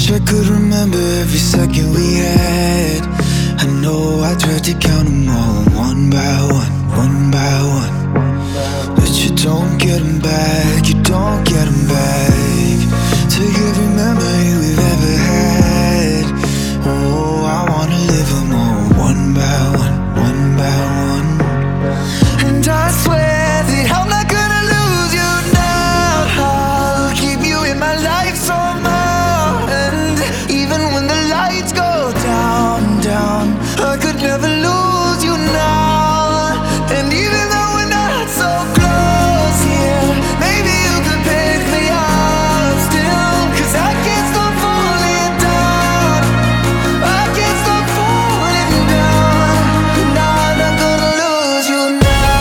I could remember every second we had. I know I tried to count them all, one by one, one by one. But you don't get them back, you don't get them back. Take every memory we've ever had. Oh, I wanna live them all, one by one, one by one. And I swear that I'm not gonna lose you now. I'll keep you in my life somehow. And even when the lights go down, down, I could never lose you now. And even though we're not so close here, maybe you could pick me up still. 'Cause I can't stop falling down, I can't stop falling down. No, I'm not gonna lose you now.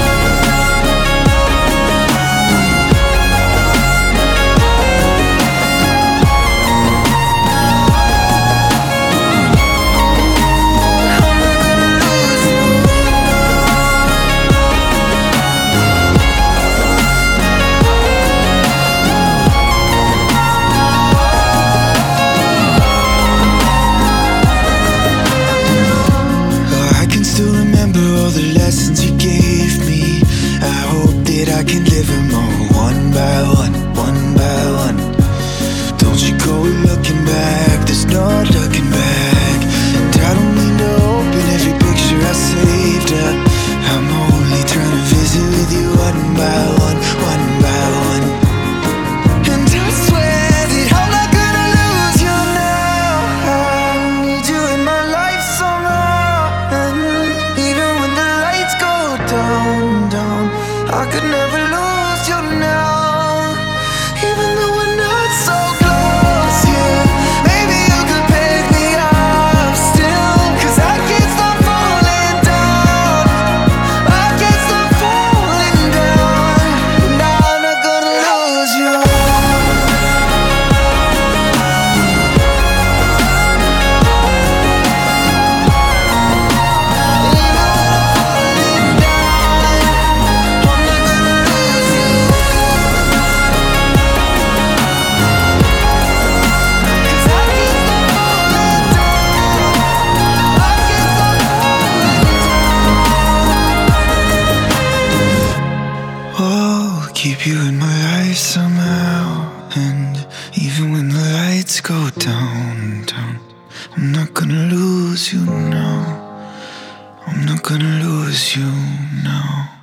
I can still remember all the lessons you gave me. I hope that I can live them all, one by one, one by one. Don't you go looking back, there's no looking back. And I don't mean to open every picture I saved up. I'm only trying to visit with you one by one, one by one. And I swear that I'm not gonna lose you now. I need you in my life somehow. And even when the lights go down, down, I could never lose you now. Even though we're not so close, yeah, maybe you could pick me up still. 'Cause I can't stop falling down, I can't stop falling down. No, I'm not gonna lose you. Oh, keep you in my life somehow. And even when the lights go down, down, I'm not gonna lose you now. I'm not gonna lose you now.